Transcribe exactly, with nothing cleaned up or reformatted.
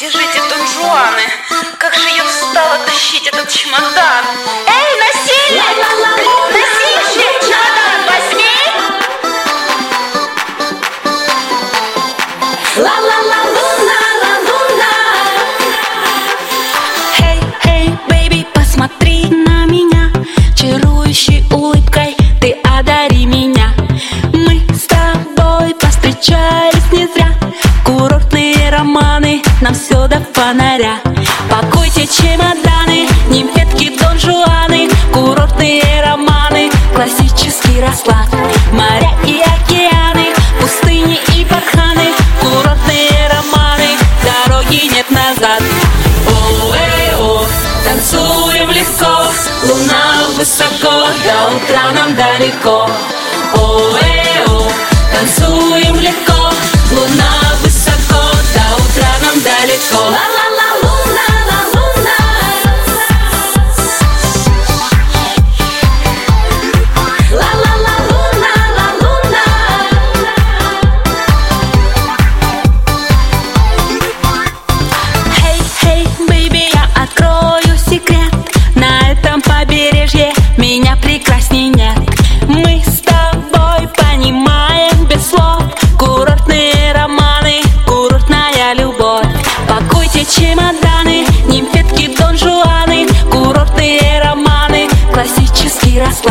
держите Дон Жуаны. Как же я устала тащить этот чемодан. Эй, носильщик! Носильщик, чемодан возьми! Hey, hey, baby, посмотри на меня, чарующей улыбкой ты одари меня. Мы с тобой повстречались не зря. Курортные романы, нам все до фонаря. Пакуйте чемоданы, нимфетки, Дон Жуаны. Курортные романы, классический расклад. Моря и океаны, пустыни и барханы. Курортные романы, дороги нет назад. О-э-о, танцуем легко, луна высоко, до утра нам далеко. О-э-о, танцуем легко, луна высоко, до утра нам далеко. Ла-ла-ла, луна, ла, луна. Ла-ла-ла, луна, ла, луна. Hey, hey, baby, я открою секрет. На этом побережье меня прекрасней нет. Мы с тобой понимаем без слов. Курортные романы, курортная любовь. Пакуйте чемоданы, нимфетки, Дон Жуаны. Курортные романы, классический расклад.